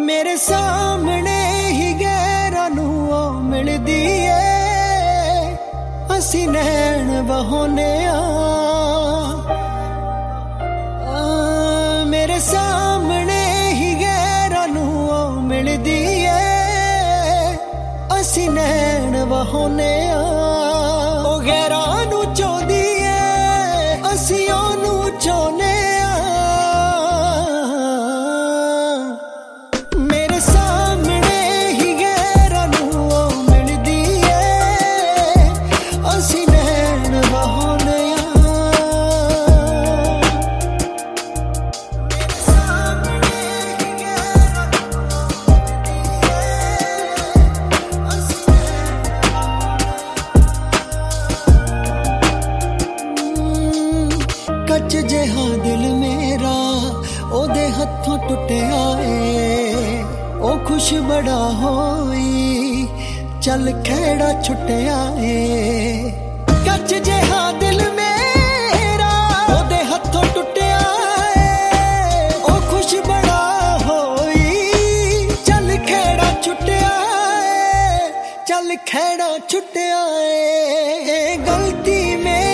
मेरे सामने ही गैरां नूं ओ मिलदी ए असीं नैण बहाउने मेरे सामने ही गैरां नूं ओ मिलदी ए असीं नैण बहाउने ओ गैरां नूं चाहुंदी ए असीं ओनूं चाहुंने कच जिहा दिल मेरा ओदे हथों टुटिया ए ओ खुश बड़ा होई चल खेड़ा छुटिया ए कच जिहा दिल मेरा ओदे हथों टुटिया ए ओ खुश बड़ा होई चल खेड़ा छुटिया ए चल खेड़ा छुटिया ए गलती में